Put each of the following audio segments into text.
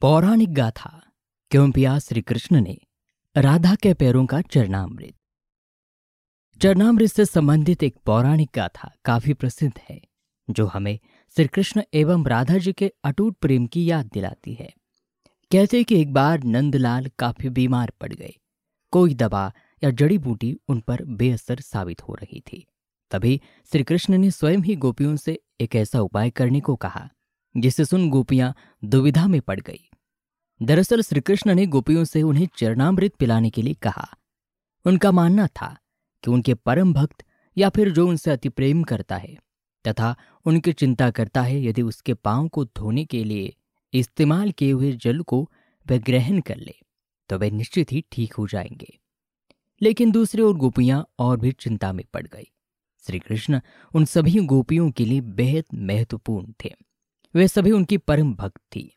पौराणिक गाथा क्यों पिया श्री कृष्ण ने राधा के पैरों का चरणामृत। चरणामृत से संबंधित एक पौराणिक गाथा काफी प्रसिद्ध है जो हमें श्री कृष्ण एवं राधा जी के अटूट प्रेम की याद दिलाती है। कहते कि एक बार नंदलाल काफी बीमार पड़ गए। कोई दवा या जड़ी बूटी उन पर बेअसर साबित हो रही थी। तभी श्री कृष्ण ने स्वयं ही गोपियों से एक ऐसा उपाय करने को कहा जिसे सुन गोपियां दुविधा में पड़ गई। दरअसल श्री कृष्ण ने गोपियों से उन्हें चरणामृत पिलाने के लिए कहा। उनका मानना था कि उनके परम भक्त या फिर जो उनसे अति प्रेम करता है तथा उनकी चिंता करता है, यदि उसके पांव को धोने के लिए इस्तेमाल किए हुए जल को वह ग्रहण कर ले तो वे निश्चित ही ठीक हो जाएंगे। लेकिन दूसरी ओर गोपियां और भी चिंता में पड़ गई। श्री कृष्ण उन सभी गोपियों के लिए बेहद महत्वपूर्ण थे। वे सभी उनकी परम भक्त थी,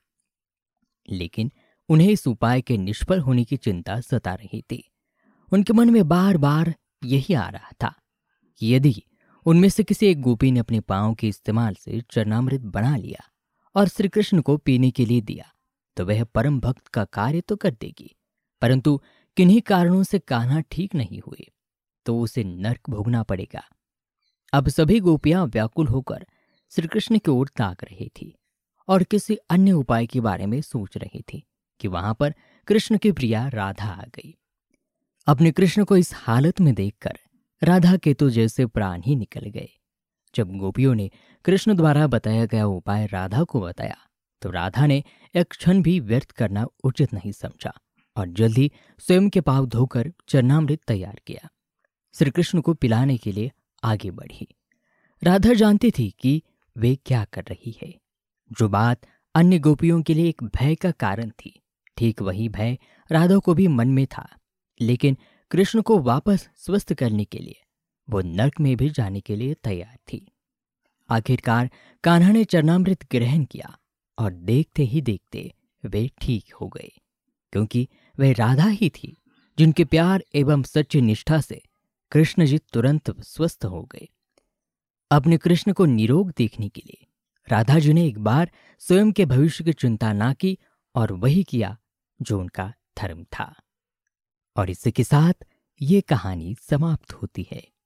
लेकिन उन्हें इस उपाय के निष्फल होने की चिंता सता रही थी। उनके मन में बार बार यही आ रहा था कि यदि उनमें से किसी एक गोपी ने अपने पांव के इस्तेमाल से चरणामृत बना लिया और श्री कृष्ण को पीने के लिए दिया तो वह परम भक्त का कार्य तो कर देगी, परंतु किन्हीं कारणों से कान्हा ठीक नहीं हुए तो उसे नर्क भोगना पड़ेगा। अब सभी गोपियां व्याकुल होकर श्री कृष्ण की ओर ताक रही थी और किसी अन्य उपाय के बारे में सोच रही थी कि वहां पर कृष्ण की प्रिया राधा आ गई। अपने कृष्ण को इस हालत में देखकर राधा के तो जैसे प्राण ही निकल गए। जब गोपियों ने कृष्ण द्वारा बताया गया उपाय राधा को बताया तो राधा ने एक क्षण भी व्यर्थ करना उचित नहीं समझा और जल्दी स्वयं के पांव धोकर चरणामृत तैयार किया। श्री कृष्ण को पिलाने के लिए आगे बढ़ी। राधा जानती थी कि वे क्या कर रही है। जो बात अन्य गोपियों के लिए एक भय का कारण थी, ठीक वही भय राधा को भी मन में था। लेकिन कृष्ण को वापस स्वस्थ करने के लिए वो नर्क में भी जाने के लिए तैयार थी। आखिरकार कान्हा ने चरणामृत ग्रहण किया और देखते ही देखते वे ठीक हो गए, क्योंकि वह राधा ही थी जिनके प्यार एवं सच्ची निष्ठा से कृष्ण जी तुरंत स्वस्थ हो गए। अपने कृष्ण को निरोग देखने के लिए राधा जी ने एक बार स्वयं के भविष्य की चिंता ना की और वही किया जो उनका धर्म था। और इसी के साथ ये कहानी समाप्त होती है।